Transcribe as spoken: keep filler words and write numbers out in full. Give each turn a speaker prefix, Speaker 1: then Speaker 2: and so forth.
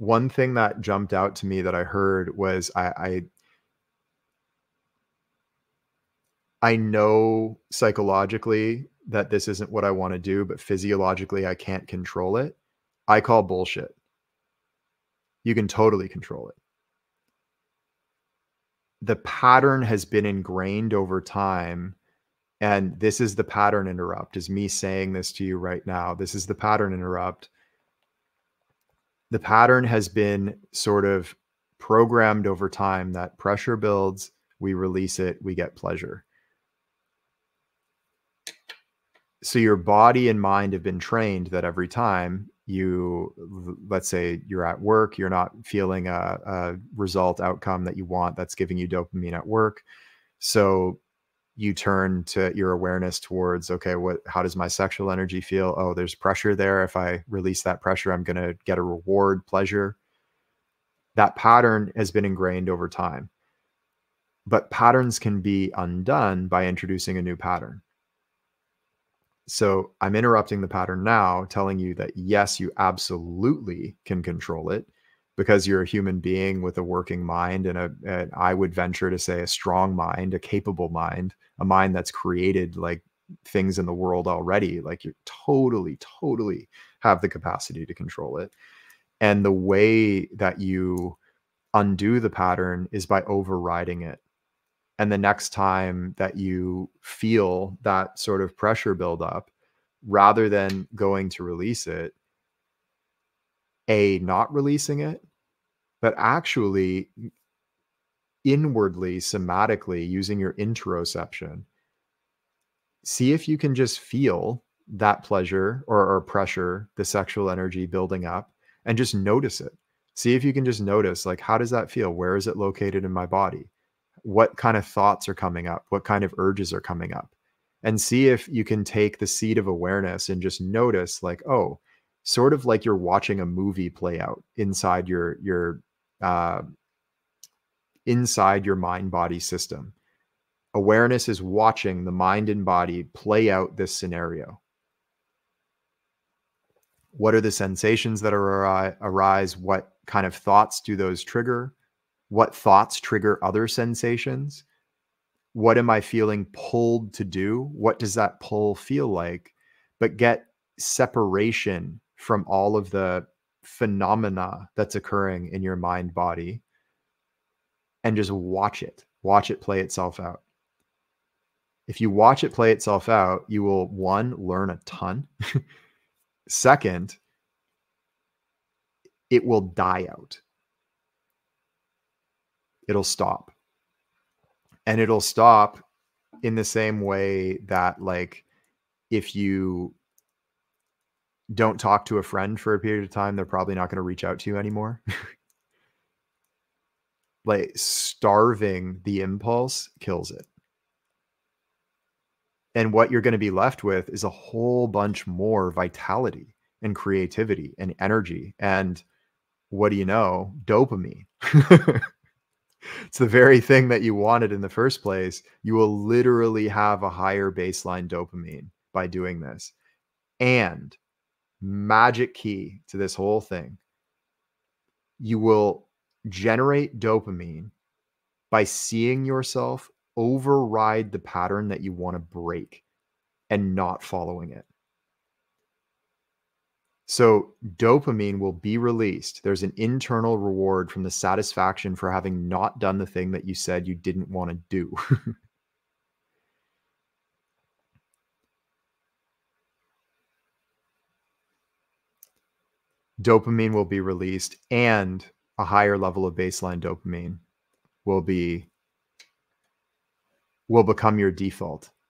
Speaker 1: one thing that jumped out to me that I heard was I I I know psychologically that this isn't what I wanna do, but physiologically I can't control it. I call bullshit. You can totally control it. The pattern has been ingrained over time, and this is the pattern interrupt, is me saying this to you right now. This is the pattern interrupt. The pattern has been sort of programmed over time that pressure builds, we release it, we get pleasure. So your body and mind have been trained that every time you, let's say you're at work, you're not feeling a, a result outcome that you want that's giving you dopamine at work. So you turn to your awareness towards, okay, what, how does my sexual energy feel? Oh, there's pressure there. If I release that pressure, I'm going to get a reward, pleasure. That pattern has been ingrained over time. But patterns can be undone by introducing a new pattern. So I'm interrupting the pattern now, telling you that yes, you absolutely can control it because you're a human being with a working mind and a, and I would venture to say a strong mind, a capable mind, a mind that's created like things in the world already. Like you totally, totally have the capacity to control it. And the way that you undo the pattern is by overriding it. And the next time that you feel that sort of pressure build up, rather than going to release it, A, not releasing it, but actually inwardly, somatically using your interoception, see if you can just feel that pleasure or, or pressure, the sexual energy building up, and just notice it. See if you can just notice, like, how does that feel? Where is it located in my body? What kind of thoughts are coming up? What kind of urges are coming up? And see if you can take the seed of awareness and just notice, like, oh, sort of like you're watching a movie play out inside your, your, uh, inside your mind body system. Awareness is watching the mind and body play out this scenario. What are the sensations that are, arise? What kind of thoughts do those trigger? What thoughts trigger other sensations? What am I feeling pulled to do? What does that pull feel like? But get separation from all of the phenomena that's occurring in your mind body and just watch it. Watch it play itself out. If you watch it play itself out, you will, one, learn a ton. Second, it will die out. It'll stop. And it'll stop in the same way that, like, if you don't talk to a friend for a period of time, they're probably not going to reach out to you anymore. Like, starving the impulse kills it. And what you're going to be left with is a whole bunch more vitality and creativity and energy. And what do you know? Dopamine. It's the very thing that you wanted in the first place. You will literally have a higher baseline dopamine by doing this. And magic key to this whole thing, you will generate dopamine by seeing yourself override the pattern that you want to break and not following it. So dopamine will be released. There's an internal reward from the satisfaction for having not done the thing that you said you didn't want to do. Dopamine will be released, and a higher level of baseline dopamine will be will become your default.